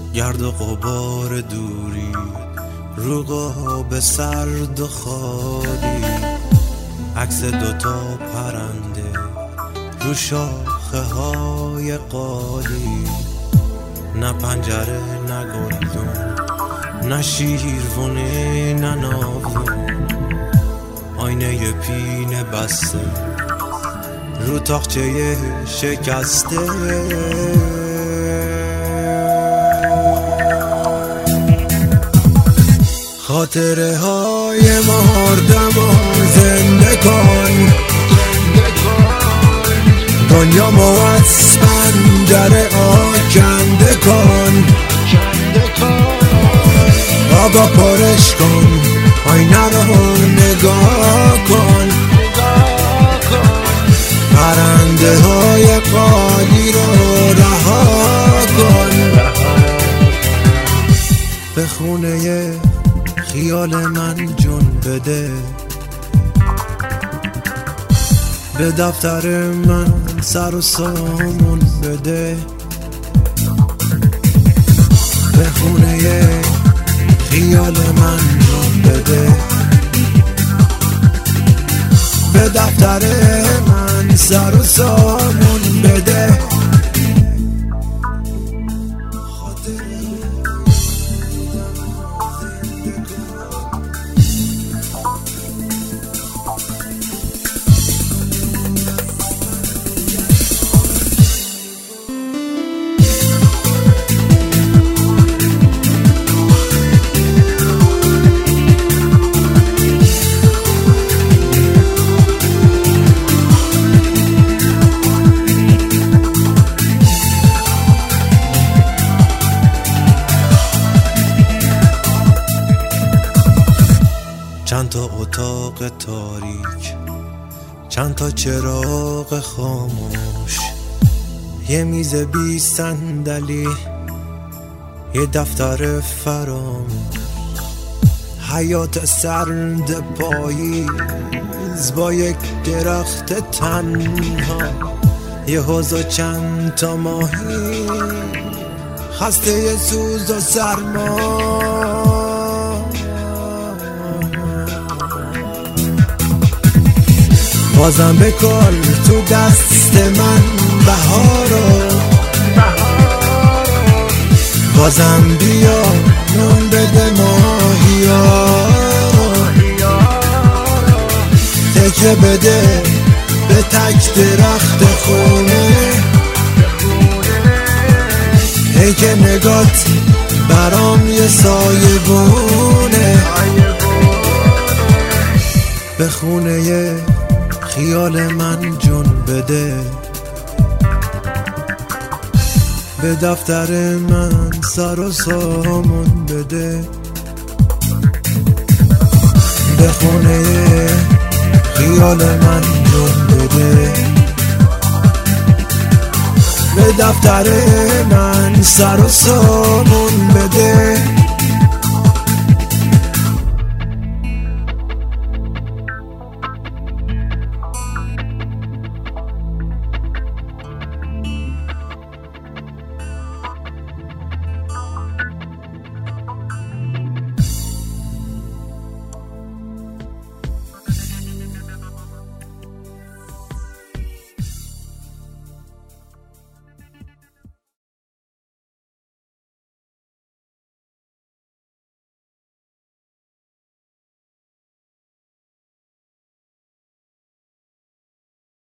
گرد و غبار دوری رو قاب سرد و خالی، عکس دوتا پرنده رو شاخه های قالی، نه پنجره نه گلدون نه شیروونه نه ناودون، آینه پینه بسته رو تاقچه شکسته. خاطره های مردم و زنده کن، دنیا مو از پنجره آکنده کن، آبا پرش کن، آینه رو نگاه کن، پرنده های قالی رو رها کن. به خونه خیال من جون بده، به دفتر من سر و سامون بده، به خونه خیال من جون بده، به دفتر من سر و سامون بده. چند تا اتاق تاریک، چند تا چراغ خاموش، یه میز بی صندلی، یه دفتر فراموش، حیات سرد پاییز با یک درخت تنها، یه حوض و چند تا ماهی خسته ی سوز و سرما. بازم بکن تو دست من بهارو، بازم بیا نون بده ماهیا، تکه بده به تک درخت خونه، ای که نگات برام یه سایه بونه. به خونه خیال من جون بده، به دفتر من سر و سامون بده، به خونه خیال من جون بده، به دفتر من سر و سامون بده.